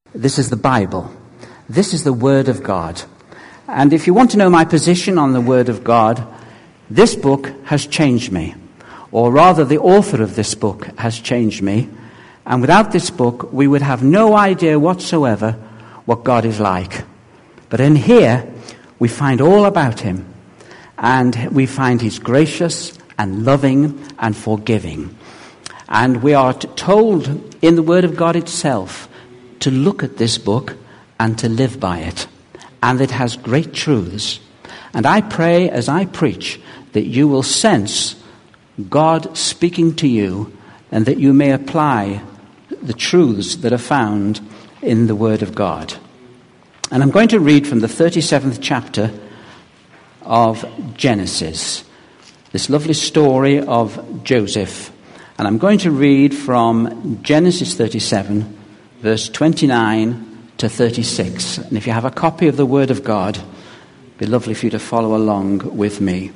This is the Bible. This is the Word of God. And if you want to know my position on the Word of God, this book has changed me. Or rather, the author of this book has changed me. And without this book, we would have no idea whatsoever what God is like. But in here, we find all about him. And we find he's gracious and loving and forgiving. And we are told in the Word of God itself to look at this book and to live by it. And it has great truths. And I pray as I preach that you will sense God speaking to you and that you may apply the truths that are found in the Word of God. And I'm going to read from the 37th chapter of Genesis, this lovely story of Joseph. And I'm going to read from Genesis 37, verse 29 to 36. And if you have a copy of the Word of God, it'd be lovely for you to follow along with me.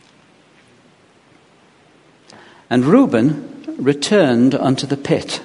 And Reuben returned unto the pit.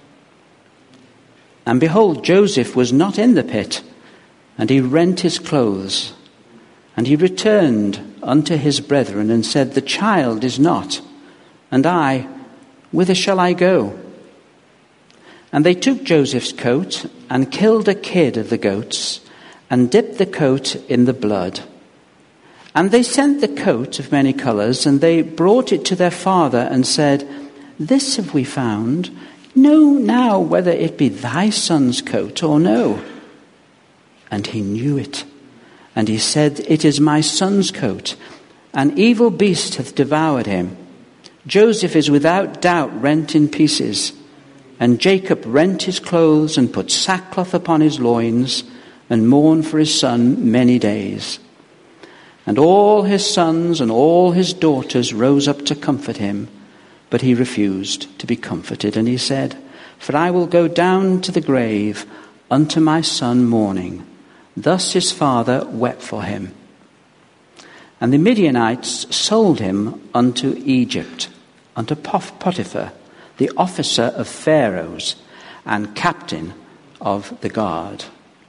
And behold, Joseph was not in the pit, and he rent his clothes. And he returned unto his brethren and said, The child is not, and I, whither shall I go? And they took Joseph's coat and killed a kid of the goats and dipped the coat in the blood. And they sent the coat of many colors, and they brought it to their father and said, This have we found. Know now whether it be thy son's coat or no. And he knew it. And he said, It is my son's coat. An evil beast hath devoured him. Joseph is without doubt rent in pieces. And Jacob rent his clothes and put sackcloth upon his loins and mourned for his son many days. And all his sons and all his daughters rose up to comfort him, but he refused to be comforted. And he said, For I will go down to the grave unto my son mourning. Thus his father wept for him. And the Midianites sold him unto Egypt, unto Potiphar, the officer of Pharaoh's and captain of the guard.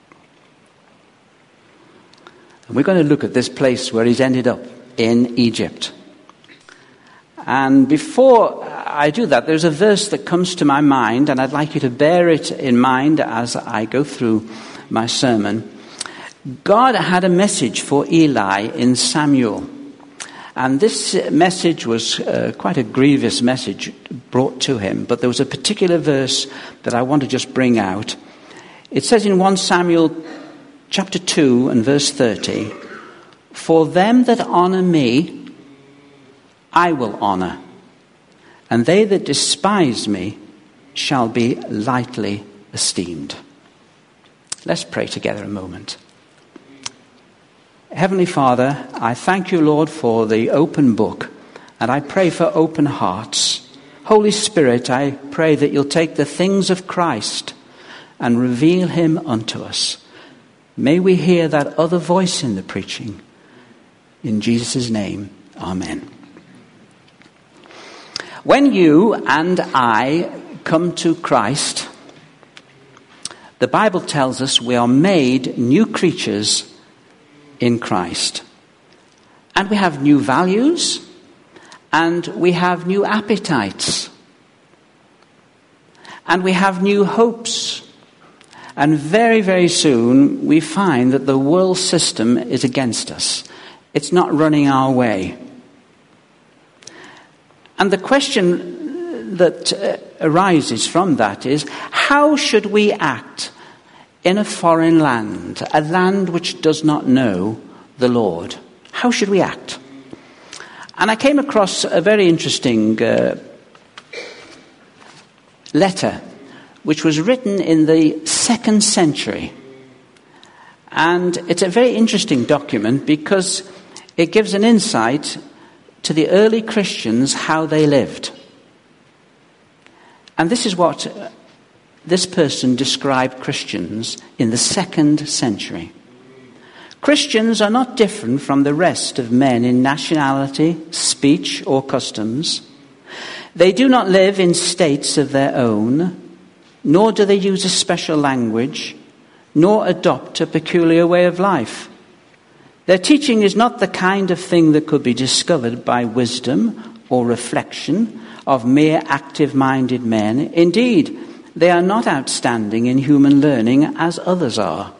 And we're going to look at this place where he's ended up, in Egypt. And before I do that, there's a verse that comes to my mind, and I'd like you to bear it in mind as I go through my sermon. God had a message for Eli in Samuel. And this message was quite a grievous message brought to him. But there was a particular verse that I want to just bring out. It says in 1 Samuel chapter 2 and verse 30, For them that honour me, I will honour, and they that despise me shall be lightly esteemed. Let's pray together a moment. Heavenly Father, I thank you, Lord, for the open book, and I pray for open hearts. Holy Spirit, I pray that you'll take the things of Christ and reveal him unto us. May we hear that other voice in the preaching. In Jesus' name, amen. When you and I come to Christ, the Bible tells us we are made new creatures in Christ. And we have new values, and we have new appetites, and we have new hopes. And very, very soon we find that the world system is against us. It's not running our way. And the question that arises from that is, how should we act in a foreign land, a land which does not know the Lord? How should we act? And I came across a very interesting letter which was written in the 2nd century. And it's a very interesting document because it gives an insight to the early Christians, how they lived. And this is what this person described Christians in the 2nd century. Christians are not different from the rest of men in nationality, speech, or customs. They do not live in states of their own, nor do they use a special language, nor adopt a peculiar way of life. Their teaching is not the kind of thing that could be discovered by wisdom or reflection of mere active-minded men. Indeed, they are not outstanding in human learning as others are.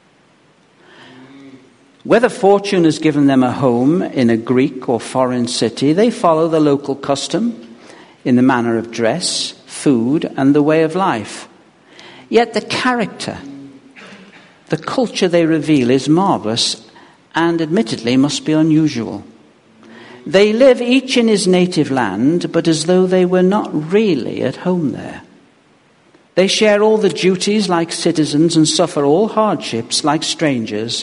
Whether fortune has given them a home in a Greek or foreign city, they follow the local custom in the manner of dress, food, and the way of life. Yet the character, the culture they reveal is marvelous and admittedly must be unusual. They live each in his native land, but as though they were not really at home there. They share all the duties like citizens and suffer all hardships like strangers.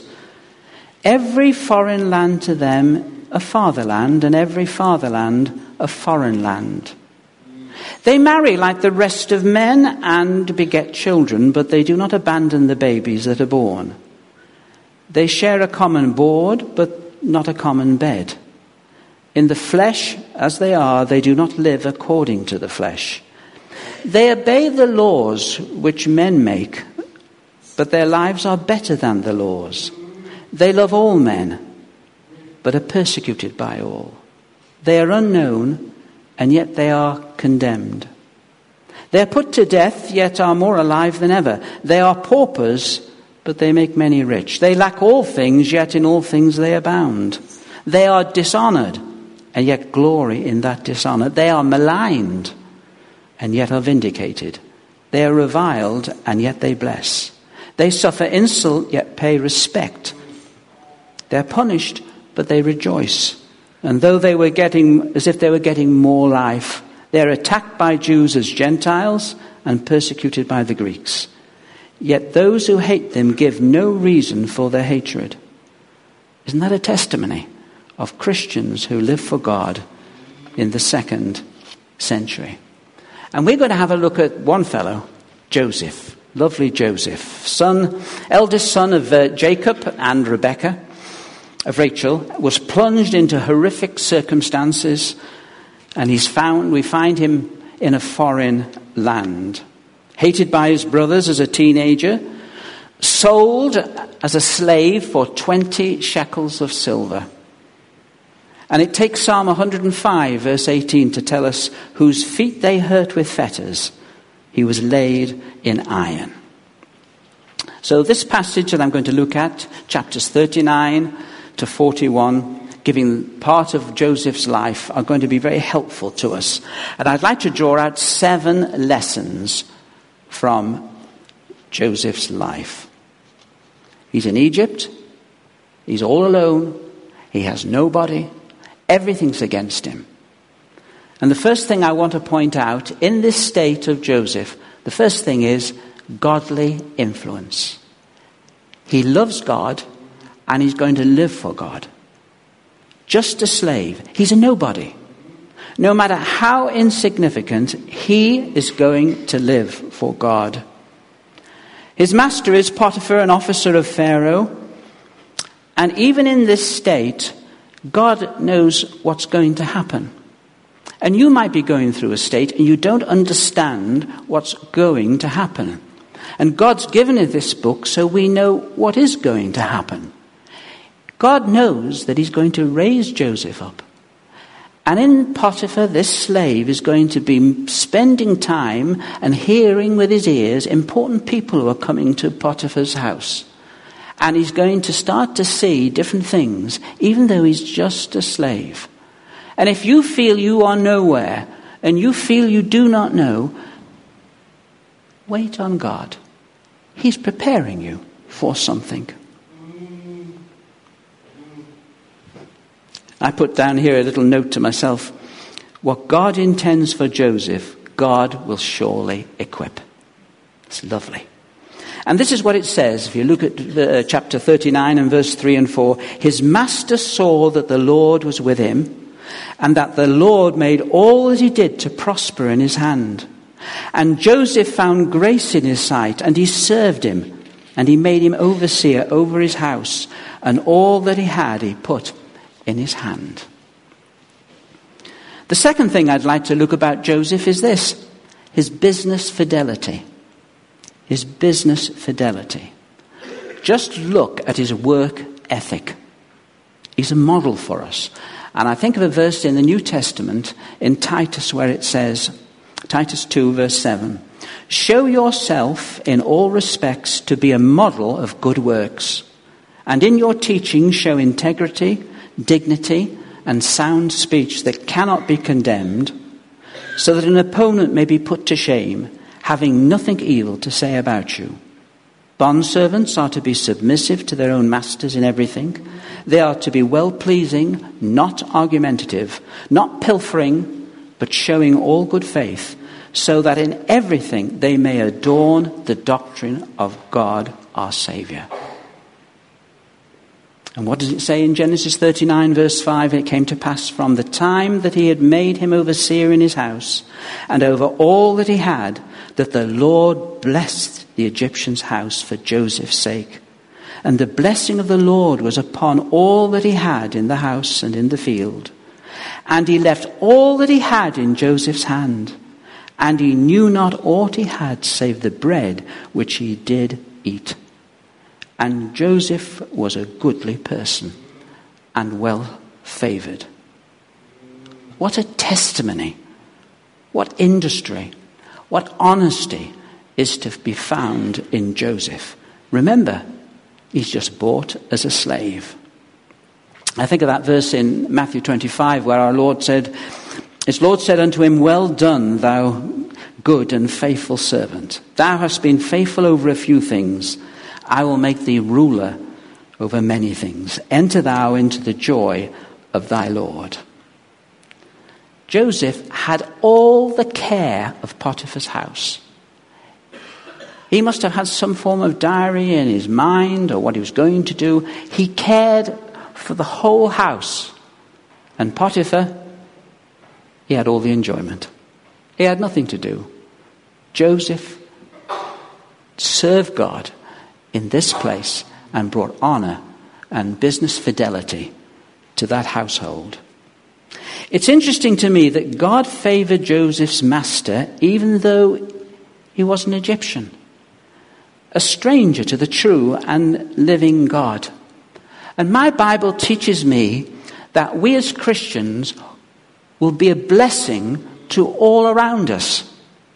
Every foreign land to them a fatherland, and every fatherland a foreign land. They marry like the rest of men and beget children, but they do not abandon the babies that are born. They share a common board, but not a common bed. In the flesh, as they are, they do not live according to the flesh. They obey the laws which men make, but their lives are better than the laws. They love all men, but are persecuted by all. They are unknown, and yet they are condemned. They are put to death, yet are more alive than ever. They are paupers, but they make many rich. They lack all things, yet in all things they abound. They are dishonored, and yet glory in that dishonor. They are maligned, and yet are vindicated. They are reviled, and yet they bless. They suffer insult, yet pay respect. They are punished, but they rejoice. And though they were getting, as if they were getting more life, they are attacked by Jews as Gentiles and persecuted by the Greeks. Yet those who hate them give no reason for their hatred. Isn't that a testimony of Christians who live for God in the 2nd century? And we're going to have a look at one fellow, Joseph, lovely Joseph, eldest son of Jacob and Rebekah, of Rachel, was plunged into horrific circumstances, and we find him in a foreign land, hated by his brothers as a teenager, sold as a slave for 20 shekels of silver. And it takes Psalm 105, verse 18, to tell us, whose feet they hurt with fetters, he was laid in iron. So this passage that I'm going to look at, chapters 39 to 41, giving part of Joseph's life, are going to be very helpful to us. And I'd like to draw out 7 lessons from Joseph's life. He's in Egypt. He's all alone. He has nobody. Everything's against him. And the first thing I want to point out in this state of Joseph, the first thing is godly influence. He loves God, and he's going to live for God. Just a slave. He's a nobody. No matter how insignificant, he is going to live for God. His master is Potiphar, an officer of Pharaoh. And even in this state, God knows what's going to happen. And you might be going through a state and you don't understand what's going to happen. And God's given us this book so we know what is going to happen. God knows that he's going to raise Joseph up. And in Potiphar, this slave is going to be spending time and hearing with his ears important people who are coming to Potiphar's house. And he's going to start to see different things, even though he's just a slave. And if you feel you are nowhere, and you feel you do not know, wait on God. He's preparing you for something. I put down here a little note to myself. What God intends for Joseph, God will surely equip. It's lovely. And this is what it says. If you look at chapter 39 and verse 3 and 4. His master saw that the Lord was with him, and that the Lord made all that he did to prosper in his hand. And Joseph found grace in his sight, and he served him, and he made him overseer over his house, and all that he had he put in his hand. The second thing I'd like to look about Joseph is this: his business fidelity. is business fidelity. Just look at his work ethic. He's a model for us. And I think of a verse in the New Testament in Titus where it says, Titus 2 verse 7, "Show yourself in all respects to be a model of good works, and in your teaching show integrity, dignity, and sound speech that cannot be condemned, so that an opponent may be put to shame, having nothing evil to say about you. Bondservants are to be submissive to their own masters in everything. They are to be well-pleasing, not argumentative, not pilfering, but showing all good faith, so that in everything they may adorn the doctrine of God our Saviour." And what does it say in Genesis 39 verse 5? "It came to pass from the time that he had made him overseer in his house and over all that he had, that the Lord blessed the Egyptian's house for Joseph's sake. And the blessing of the Lord was upon all that he had in the house and in the field. And he left all that he had in Joseph's hand, and he knew not aught he had save the bread which he did eat. And Joseph was a goodly person and well favoured." What a testimony, what industry, what honesty is to be found in Joseph. Remember, he's just bought as a slave. I think of that verse in Matthew 25 where our Lord said, "His Lord said unto him, Well done, thou good and faithful servant. Thou hast been faithful over a few things. I will make thee ruler over many things. Enter thou into the joy of thy Lord." Joseph had all the care of Potiphar's house. He must have had some form of diary in his mind or what he was going to do. He cared for the whole house. And Potiphar, he had all the enjoyment. He had nothing to do. Joseph served God in this place and brought honor and business fidelity to that household. It's interesting to me that God favored Joseph's master even though he was an Egyptian, a stranger to the true and living God. And my Bible teaches me that we as Christians will be a blessing to all around us.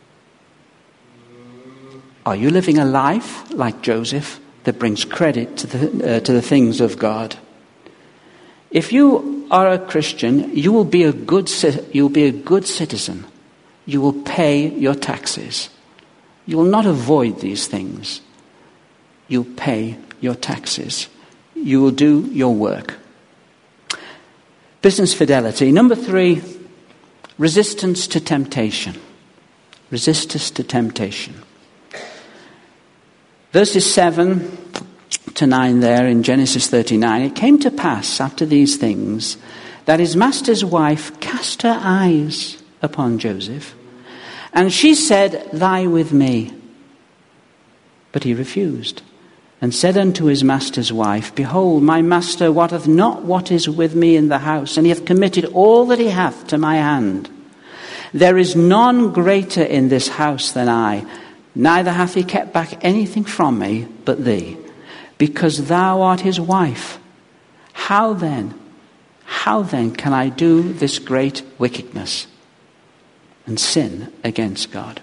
Are you living a life like Joseph that brings credit to the things of God? If you are a Christian, you will be a good citizen. You will pay your taxes. You will not avoid these things. You'll pay your taxes. You will do your work. Business fidelity. Number 3, resistance to temptation. Resistance to temptation. Verses 7 to 9 there in Genesis 39. "It came to pass after these things that his master's wife cast her eyes upon Joseph, and she said, Lie with me. But he refused, and said unto his master's wife, Behold, my master wotteth not what is with me in the house, and he hath committed all that he hath to my hand. There is none greater in this house than I, neither hath he kept back anything from me but thee, because thou art his wife. How then can I do this great wickedness and sin against God?"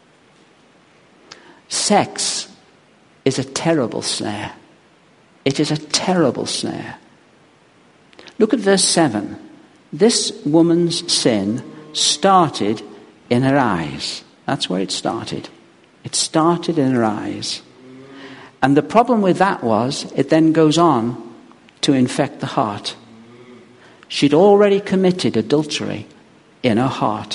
Sex is a terrible snare. It is a terrible snare. Look at verse 7. This woman's sin started in her eyes. That's where it started. It started in her eyes. And the problem with that was, it then goes on to infect the heart. She'd already committed adultery in her heart.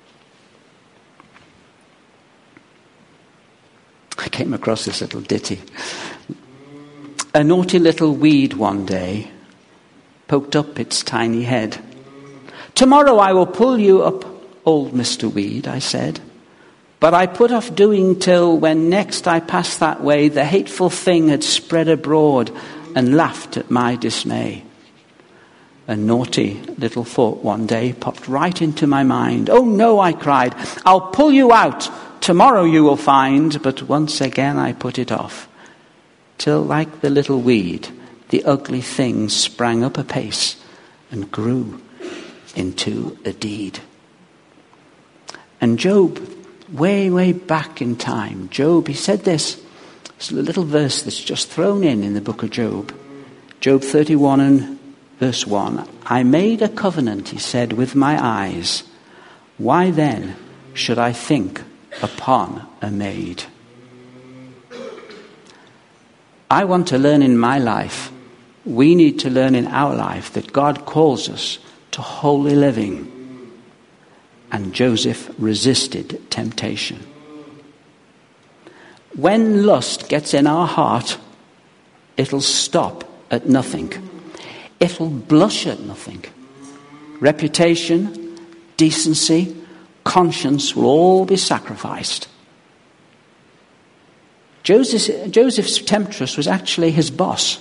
I came across this little ditty. A naughty little weed one day poked up its tiny head. "Tomorrow I will pull you up, old Mr. Weed," I said. But I put off doing till when next I passed that way, the hateful thing had spread abroad and laughed at my dismay. A naughty little thought one day popped right into my mind. "Oh no," I cried, "I'll pull you out Tomorrow you will find, but once again I put it off. Till like the little weed, the ugly thing sprang up apace and grew into a deed. And Job, way back in time, Job, he said this. It's a little verse that's just thrown in the book of Job. Job 31 and verse 1. I made a covenant, he said, with my eyes. Why then should I think upon a maid? I want to learn in my life, we need to learn in our life that God calls us to holy living. And Joseph resisted temptation. When lust gets in our heart, it'll stop at nothing. It'll blush at nothing. Reputation, decency, conscience will all be sacrificed. Joseph's temptress was actually his boss.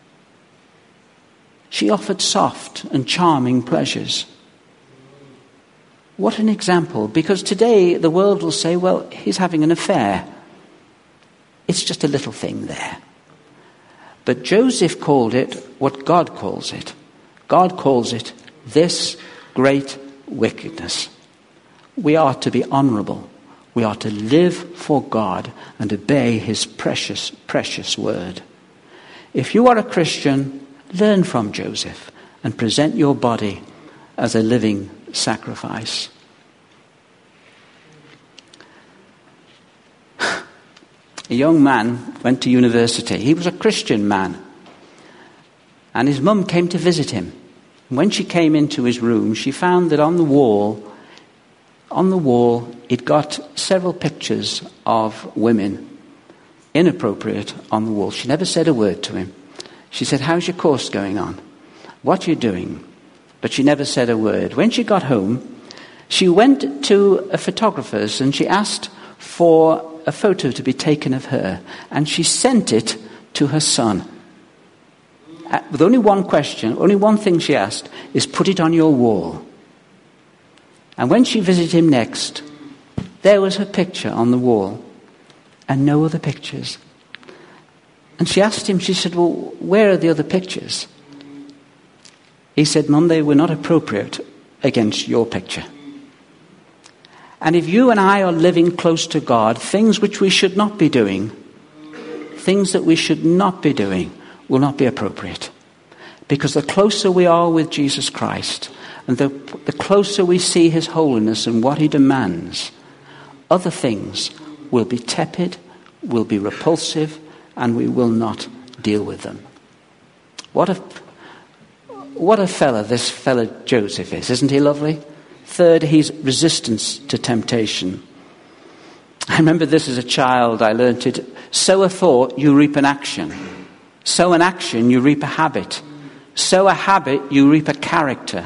She offered soft and charming pleasures. What an example, because today the world will say, well, he's having an affair. It's just a little thing there. But Joseph called it what God calls it. God calls it this great wickedness. We are to be honourable. We are to live for God and obey his precious, precious word. If you are a Christian, learn from Joseph and present your body as a living sacrifice. A young man went to university. He was a Christian man. And his mum came to visit him. And when she came into his room, she found that on the wall, he'd got several pictures of women, inappropriate, on the wall. She never said a word to him. She said, how's your course going on? What are you doing? But she never said a word. When she got home, she went to a photographer's and she asked for a photo to be taken of her. And she sent it to her son. With only one question, only one thing she asked, is put it on your wall. And when she visited him next, there was her picture on the wall and no other pictures. And she asked him, she said, well, where are the other pictures? He said, Mum, they were not appropriate against your picture. And if you and I are living close to God, things which we should not be doing, things that we should not be doing, will not be appropriate. Because the closer we are with Jesus Christ, and the closer we see his holiness and what he demands, other things will be tepid, will be repulsive, and we will not deal with them. What a fella this fella Joseph is. Isn't he lovely? Third, he's resistance to temptation. I remember this as a child. I learnt it. Sow a thought, you reap an action. Sow an action, you reap a habit. Sow a habit, you reap a character.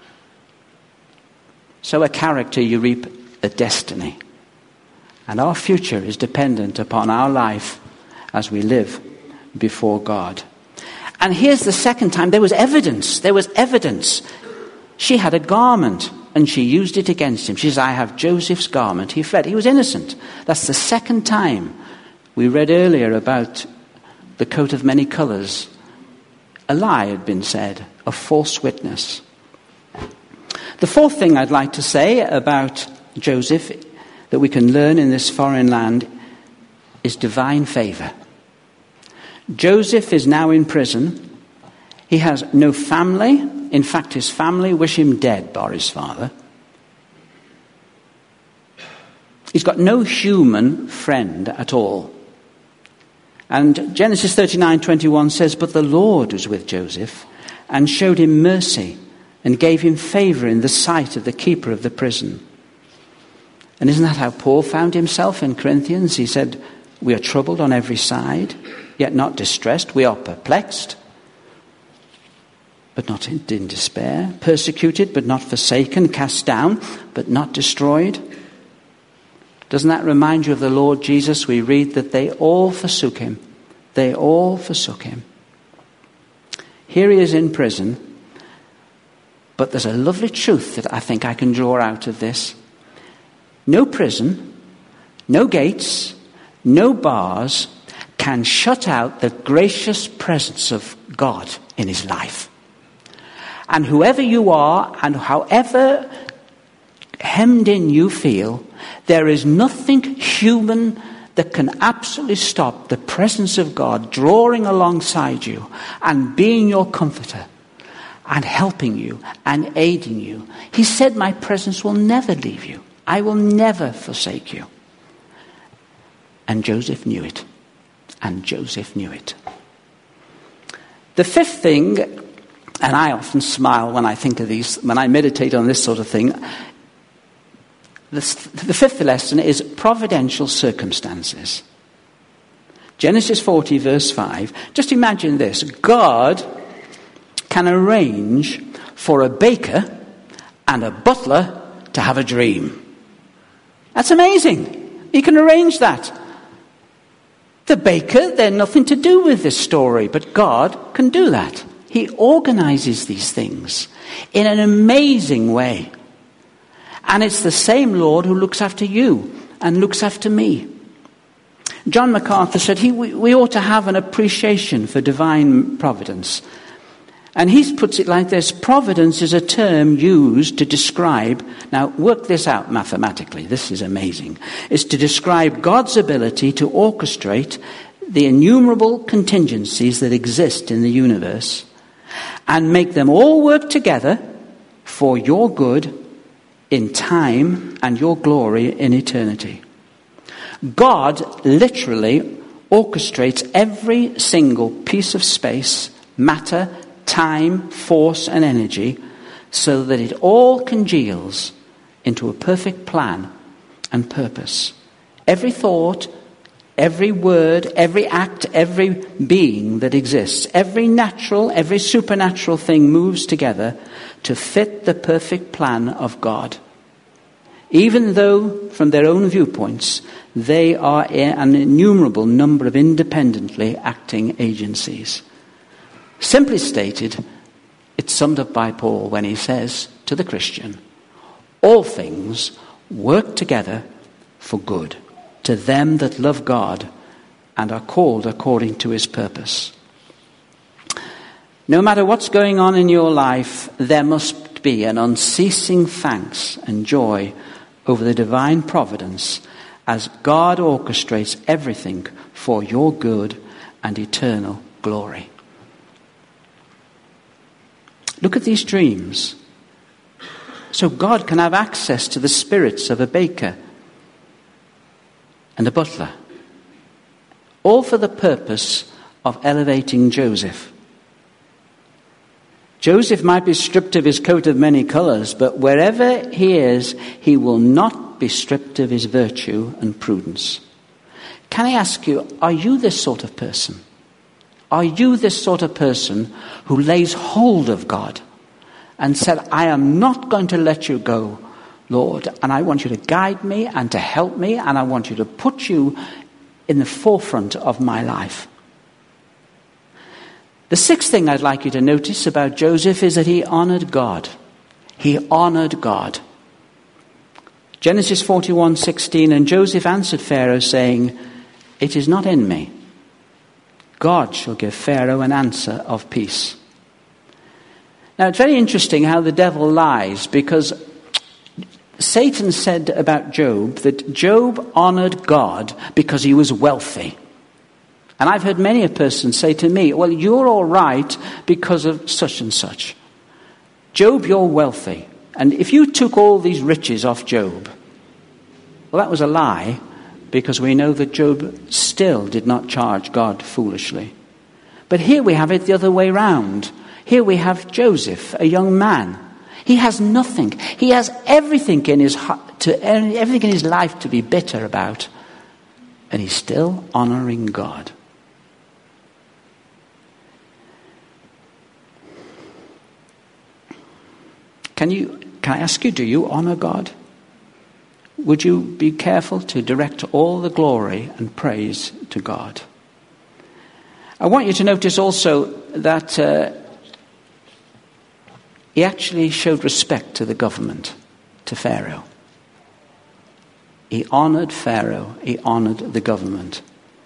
Sow a character, you reap a destiny. And our future is dependent upon our life as we live before God. And here's the second time. There was evidence. She had a garment and she used it against him. She says, I have Joseph's garment. He fled. He was innocent. That's the second time. We read earlier about the coat of many colours. A lie had been said, a false witness. The fourth thing I'd like to say about Joseph that we can learn in this foreign land is divine favour. Joseph is now in prison. He has no family. In fact, his family wish him dead, bar his father. He's got no human friend at all. And Genesis 39:21 says, but the Lord was with Joseph and showed him mercy and gave him favour in the sight of the keeper of the prison. And isn't that how Paul found himself in Corinthians? He said, we are troubled on every side, yet not distressed. We are perplexed, but not in despair. Persecuted, but not forsaken. Cast down, but not destroyed. Doesn't that remind you of the Lord Jesus? We read that they all forsook him. They all forsook him. Here he is in prison, but there's a lovely truth that I think I can draw out of this. No prison, No gates, no bars can shut out the gracious presence of God in his life. And whoever you are and however hemmed in you feel, there is nothing human that can absolutely stop the presence of God drawing alongside you and being your comforter and helping you and aiding you. He said, my presence will never leave you. I will never forsake you. And Joseph knew it. And Joseph knew it. The fifth thing, and I often smile when I think of these, when I meditate on this sort of thing, the fifth lesson is providential circumstances. Genesis 40 verse 5. Just imagine this. God can arrange for a baker and a butler to have a dream. That's amazing. He can arrange that. The baker, they're nothing to do with this story, but God can do that. He organizes these things in an amazing way. And it's the same Lord who looks after you and looks after me. John MacArthur said we ought to have an appreciation for divine providence. And he puts it like this: providence is a term used to describe, now work this out mathematically, this is amazing, is to describe God's ability to orchestrate the innumerable contingencies that exist in the universe and make them all work together for your good in time and your glory in eternity. God literally orchestrates every single piece of space, matter, time, force and energy so that it all congeals into a perfect plan and purpose. Every thought, every word, every act, every being that exists, every natural, every supernatural thing moves together to fit the perfect plan of God. Even though, from their own viewpoints, they are an innumerable number of independently acting agencies. Simply stated, it's summed up by Paul when he says to the Christian, all things work together for good to them that love God and are called according to his purpose. No matter what's going on in your life, there must be an unceasing thanks and joy over the divine providence as God orchestrates everything for your good and eternal glory. Look at these dreams. So God can have access to the spirits of a baker and a butler, all for the purpose of elevating Joseph. Joseph might be stripped of his coat of many colors, but wherever he is, he will not be stripped of his virtue and prudence. Can I ask you, are you this sort of person? Are you this sort of person who lays hold of God and said, I am not going to let you go, Lord, and I want you to guide me and to help me, and I want you to put you in the forefront of my life? The sixth thing I'd like you to notice about Joseph is that he honored God. He honored God. Genesis 41:16, and Joseph answered Pharaoh, saying, it is not in me. God shall give Pharaoh an answer of peace. Now, it's very interesting how the devil lies, because Satan said about Job that Job honored God because he was wealthy. And I've heard many a person say to me, well, you're all right because of such and such. Job, you're wealthy. And if you took all these riches off Job, well, that was a lie, because we know that Job still did not charge God foolishly. But here we have it the other way round. Here we have Joseph, a young man. He has nothing. He has everything in his everything in his life to be bitter about, and he's still honoring God. Can I ask you, do you honor God? Would you be careful to direct all the glory and praise to God? I want you to notice also that he actually showed respect to the government, to Pharaoh. He honored Pharaoh. He honored the government.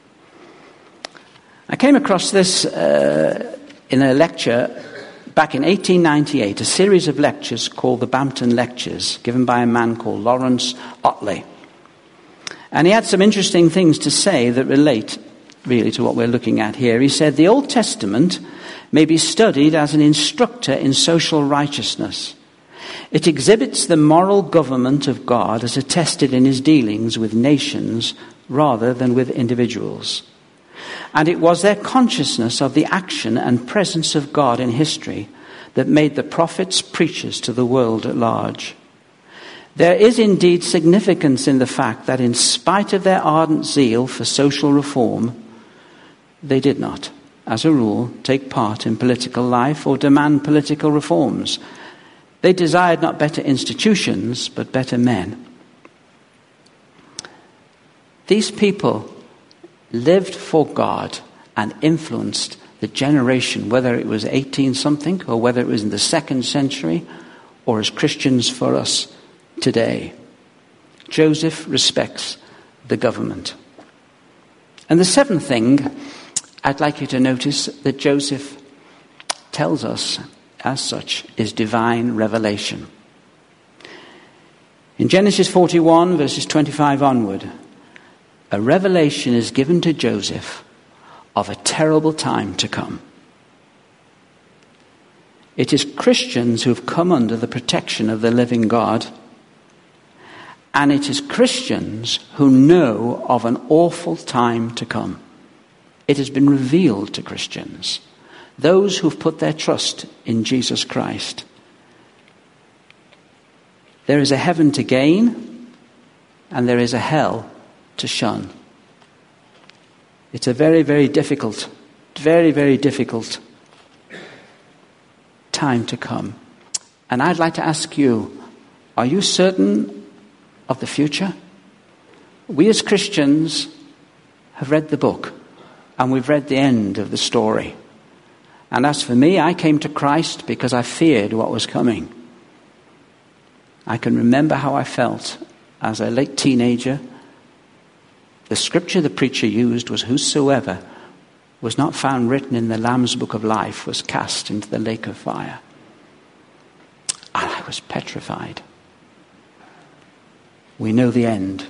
I came across this in a lecture back in 1898, a series of lectures called the Bampton Lectures, given by a man called Lawrence Otley. And he had some interesting things to say that relate really to what we're looking at here. He said, the Old Testament may be studied as an instructor in social righteousness. It exhibits the moral government of God as attested in his dealings with nations rather than with individuals. And it was their consciousness of the action and presence of God in history that made the prophets preachers to the world at large. There is indeed significance in the fact that in spite of their ardent zeal for social reform, they did not, as a rule, take part in political life or demand political reforms. They desired not better institutions, but better men. These people lived for God and influenced the generation, whether it was 18-something or whether it was in the 2nd century or as Christians for us today. Joseph respects the government. And the 7th thing I'd like you to notice that Joseph tells us as such is divine revelation. In Genesis 41, verses 25 onward, a revelation is given to Joseph of a terrible time to come. It is Christians who have come under the protection of the living God, and it is Christians who know of an awful time to come. It has been revealed to Christians, those who've put their trust in Jesus Christ. There is a heaven to gain, and there is a hell to shun. It's a very, very difficult time to come. And I'd like to ask you, are you certain of the future? We as Christians have read the book, and we've read the end of the story. And as for me, I came to Christ because I feared what was coming. I can remember how I felt as a late teenager. The scripture the preacher used was, whosoever was not found written in the Lamb's book of life was cast into the lake of fire. And I was petrified. We know the end.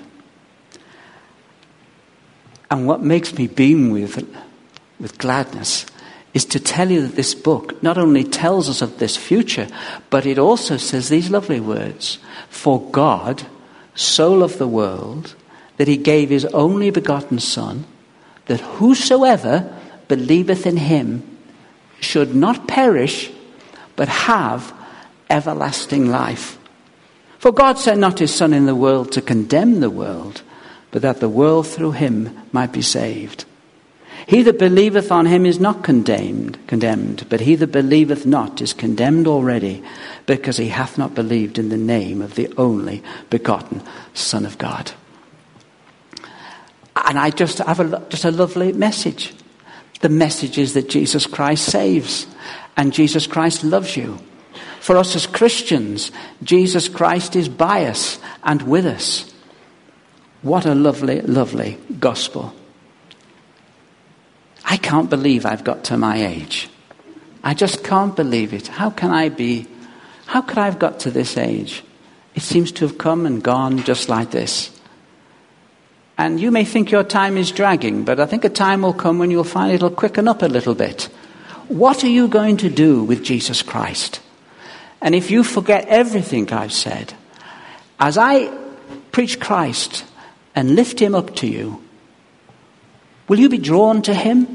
And what makes me beam with gladness is to tell you that this book not only tells us of this future, but it also says these lovely words. For God so loved the world that he gave his only begotten Son, that whosoever believeth in him should not perish, but have everlasting life. For God sent not his Son in the world to condemn the world, but that the world through him might be saved. He that believeth on him is not condemned, but he that believeth not is condemned already, because he hath not believed in the name of the only begotten Son of God. And I just have a lovely message. The message is that Jesus Christ saves, and Jesus Christ loves you. For us as Christians, Jesus Christ is by us and with us. What a lovely, lovely gospel. I can't believe I've got to my age. I just can't believe it. How could I have got to this age? It seems to have come and gone just like this. And you may think your time is dragging, but I think a time will come when you'll find it'll quicken up a little bit. What are you going to do with Jesus Christ? And if you forget everything I've said, as I preach Christ and lift him up to you, will you be drawn to him?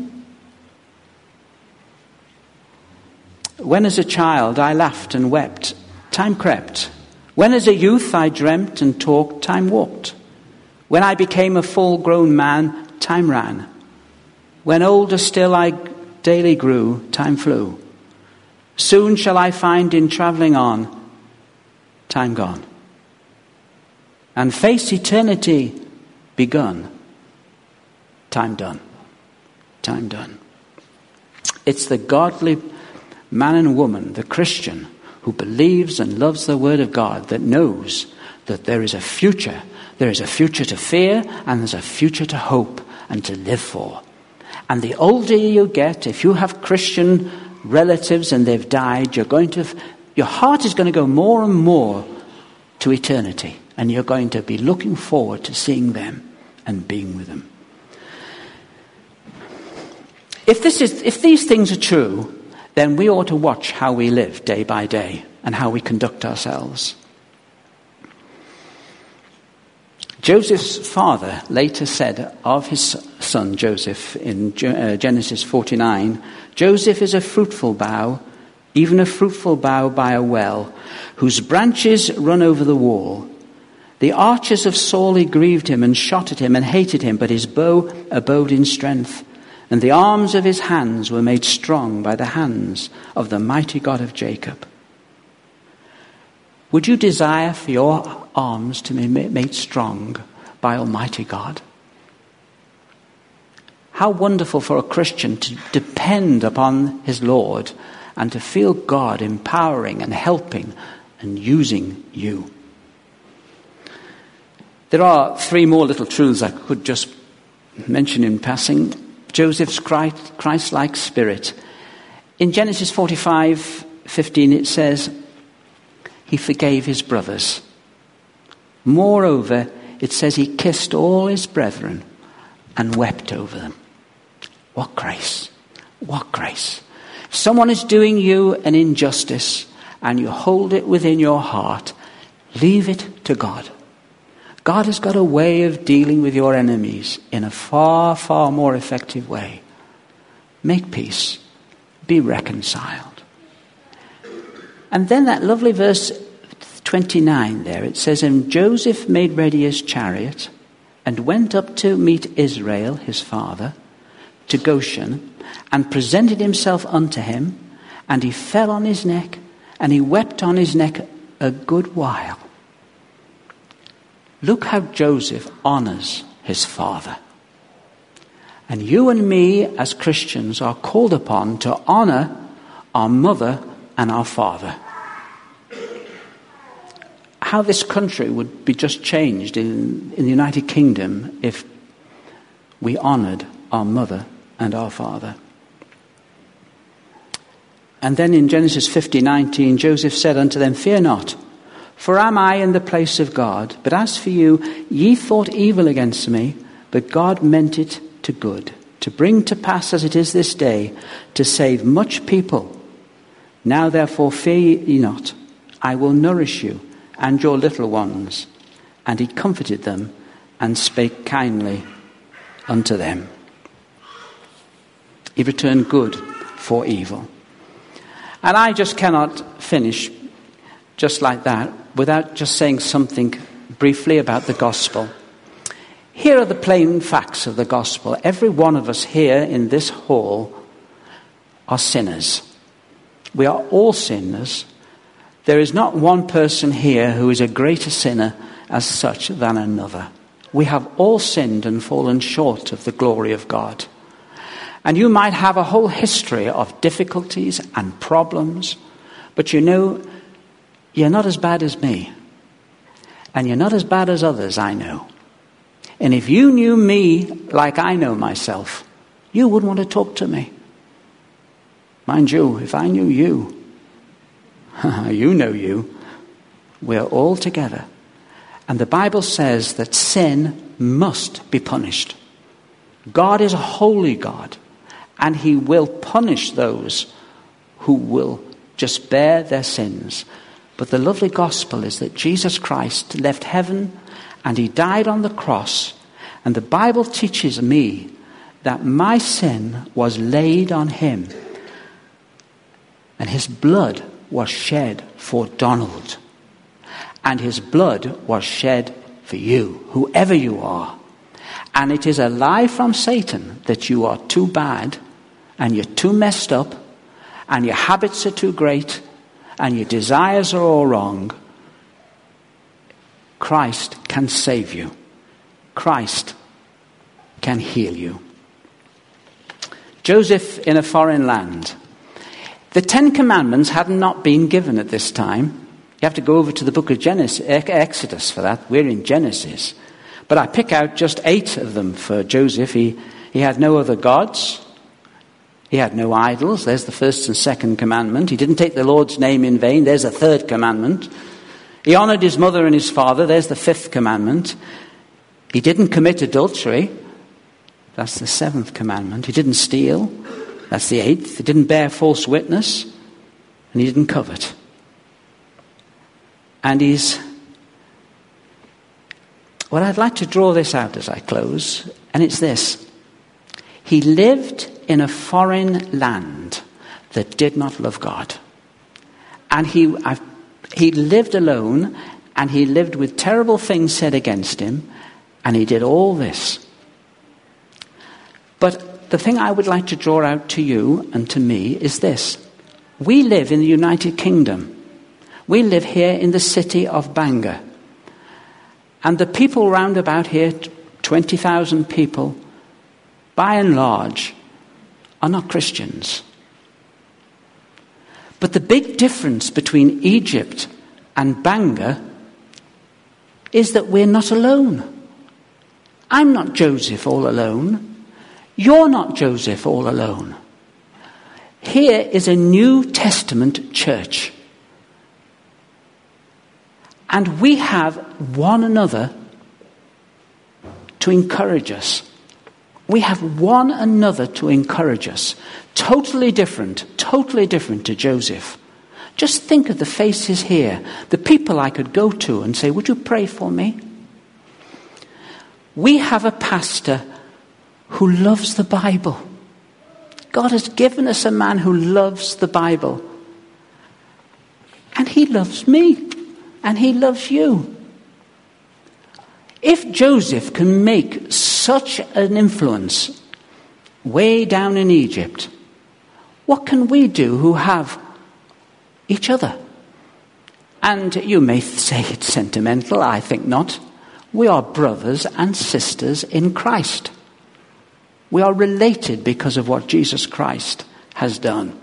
When as a child I laughed and wept, time crept. When as a youth I dreamt and talked, time walked. When I became a full-grown man, time ran. When older still I daily grew, time flew. Soon shall I find in travelling on, time gone. And face eternity begun, time done. Time done. It's the godly man and woman, the Christian, who believes and loves the Word of God, that knows that there is a future There is a future to fear, and there's a future to hope and to live for. And the older you get, if you have Christian relatives and they've died, your heart is going to go more and more to eternity. And you're going to be looking forward to seeing them and being with them. If these things are true, then we ought to watch how we live day by day and how we conduct ourselves. Joseph's father later said of his son Joseph in Genesis 49, Joseph is a fruitful bough, even a fruitful bough by a well, whose branches run over the wall. The archers have sorely grieved him and shot at him and hated him, but his bow abode in strength, and the arms of his hands were made strong by the hands of the mighty God of Jacob. Would you desire for your arms to be made strong by Almighty God? How wonderful for a Christian to depend upon his Lord and to feel God empowering and helping and using you. There are 3 more little truths I could just mention in passing. Joseph's Christ-like spirit. In Genesis 45:15 it says, he forgave his brothers. Moreover, it says he kissed all his brethren and wept over them. What grace! What grace! If someone is doing you an injustice and you hold it within your heart, leave it to God. God has got a way of dealing with your enemies in a far, far more effective way. Make peace. Be reconciled. And then that lovely verse 29 there, it says, and Joseph made ready his chariot and went up to meet Israel, his father, to Goshen, and presented himself unto him, and he fell on his neck, and he wept on his neck a good while. Look how Joseph honors his father. And you and me as Christians are called upon to honor our mother and our father. How this country would be just changed in the United Kingdom if we honored our mother and our father. And then in Genesis 50:19, Joseph said unto them, fear not, for am I in the place of God? But as for you, ye thought evil against me, but God meant it to good, to bring to pass as it is this day, to save much people. Now therefore fear ye not, I will nourish you and your little ones. And he comforted them and spake kindly unto them. He returned good for evil. And I just cannot finish just like that without just saying something briefly about the gospel. Here are the plain facts of the gospel. Every one of us here in this hall are sinners. We are all sinners. There is not one person here who is a greater sinner as such than another. We have all sinned and fallen short of the glory of God. And you might have a whole history of difficulties and problems, but you know, you're not as bad as me. And you're not as bad as others I know. And if you knew me like I know myself, you wouldn't want to talk to me. Mind you, if I knew you, you know you, we're all together. And the Bible says that sin must be punished. God is a holy God, and he will punish those who will just bear their sins. But the lovely gospel is that Jesus Christ left heaven and he died on the cross. And the Bible teaches me that my sin was laid on him. And his blood was shed for Donald. And his blood was shed for you, whoever you are. And it is a lie from Satan that you are too bad and you're too messed up and your habits are too great and your desires are all wrong. Christ can save you. Christ can heal you. Joseph in a foreign land. The 10 Commandments had not been given at this time. You have to go over to the book of Exodus for that. We're in Genesis. But I pick out just 8 of them for Joseph. He had no other gods. He had no idols. There's the first and second commandment. He didn't take the Lord's name in vain. There's a third commandment. He honored his mother and his father. There's the 5th commandment. He didn't commit adultery. That's the 7th commandment. He didn't steal. That's the 8th. He didn't bear false witness. And he didn't covet. And well, I'd like to draw this out as I close, and it's this. He lived in a foreign land that did not love God. And he lived alone, and he lived with terrible things said against him, and he did all this. But the thing I would like to draw out to you and to me is this. We live in the United Kingdom. We live here in the city of Bangor. And the people round about here, 20,000 people, by and large, are not Christians. But the big difference between Egypt and Bangor is that we're not alone. I'm not Joseph all alone. You're not Joseph all alone. Here is a New Testament church. And we have one another to encourage us. We have one another to encourage us. Totally different to Joseph. Just think of the faces here, the people I could go to and say, would you pray for me? We have a pastor who loves the Bible. God has given us a man who loves the Bible. And he loves me. And he loves you. If Joseph can make such an influence way down in Egypt, what can we do who have each other? And you may say it's sentimental. I think not. We are brothers and sisters in Christ. We are related because of what Jesus Christ has done.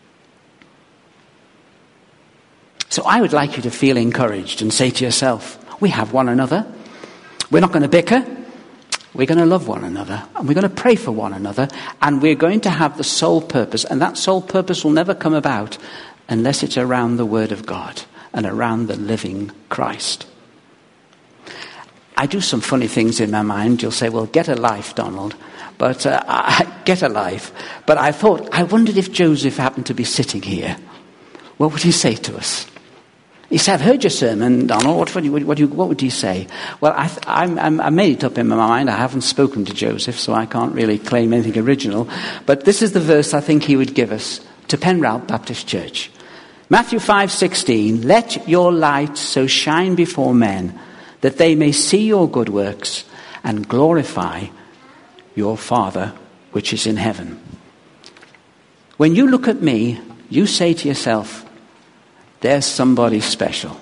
So I would like you to feel encouraged and say to yourself, we have one another. We're not going to bicker. We're going to love one another. And we're going to pray for one another. And we're going to have the sole purpose. And that sole purpose will never come about unless it's around the Word of God and around the living Christ. I do some funny things in my mind. You'll say, well, get a life, Donald. But get a life. But I thought, I wondered if Joseph happened to be sitting here. What would he say to us? He said, I've heard your sermon, Donald. What would he say? Well, I made it up in my mind. I haven't spoken to Joseph, so I can't really claim anything original. But this is the verse I think he would give us to Penralp Baptist Church. Matthew 5:16, let your light so shine before men that they may see your good works and glorify your Father which is in heaven. When you look at me, you say to yourself, there's somebody special.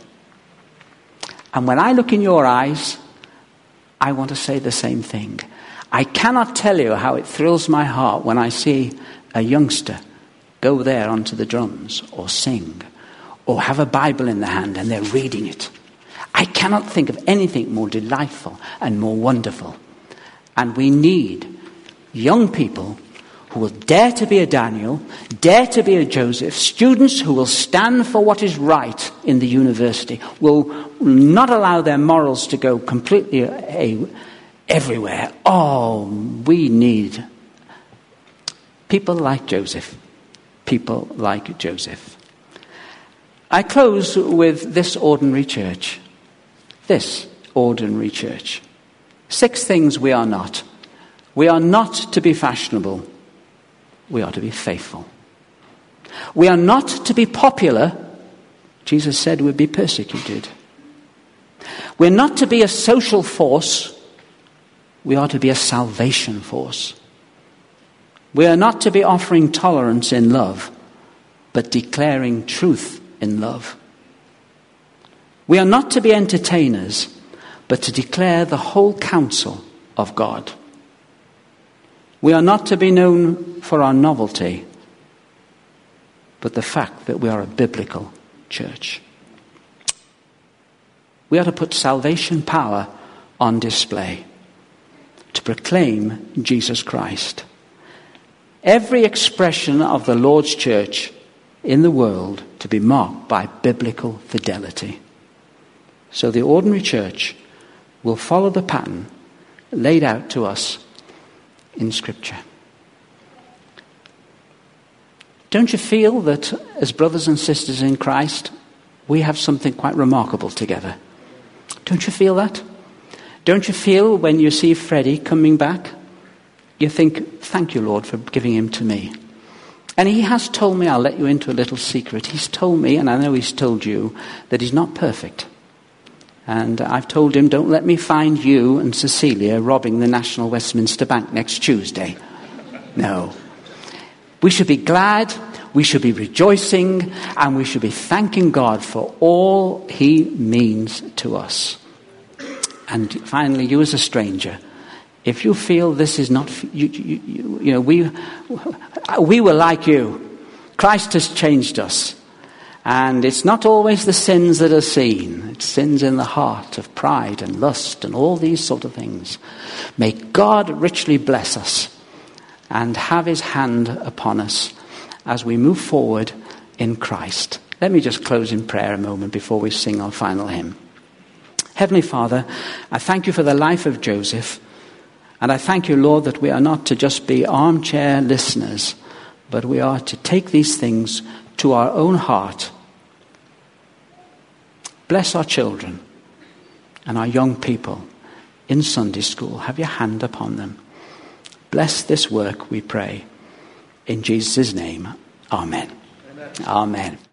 And when I look in your eyes, I want to say the same thing. I cannot tell you how it thrills my heart when I see a youngster go there onto the drums or sing or have a Bible in their hand and they're reading it. I cannot think of anything more delightful and more wonderful. And we need young people who will dare to be a Daniel, dare to be a Joseph, students who will stand for what is right in the university, will not allow their morals to go completely everywhere. Oh, we need people like Joseph. People like Joseph. I close with this ordinary church. This ordinary church. 6 things we are not. We are not to be fashionable. We are to be faithful. We are not to be popular. Jesus said we'd be persecuted. We're not to be a social force. We are to be a salvation force. We are not to be offering tolerance in love, but declaring truth in love. We are not to be entertainers, but to declare the whole counsel of God. We are not to be known for our novelty, but the fact that we are a biblical church. We are to put salvation power on display to proclaim Jesus Christ. Every expression of the Lord's church in the world to be marked by biblical fidelity. So the ordinary church will follow the pattern laid out to us in Scripture. Don't you feel that as brothers and sisters in Christ, we have something quite remarkable together? Don't you feel that? Don't you feel when you see Freddie coming back, you think, thank you, Lord, for giving him to me. And he has told me, I'll let you into a little secret, he's told me, and I know he's told you, that he's not perfect. And I've told him, don't let me find you and Cecilia robbing the National Westminster Bank next Tuesday. No. We should be glad, we should be rejoicing, and we should be thanking God for all he means to us. And finally, you as a stranger, if you feel this is not, we were like you. Christ has changed us. And it's not always the sins that are seen. It's sins in the heart of pride and lust and all these sort of things. May God richly bless us and have his hand upon us as we move forward in Christ. Let me just close in prayer a moment before we sing our final hymn. Heavenly Father, I thank you for the life of Joseph. And I thank you, Lord, that we are not to just be armchair listeners, but we are to take these things to our own heart. Bless our children and our young people in Sunday school. Have your hand upon them. Bless this work, we pray. In Jesus' name, amen. Amen. Amen.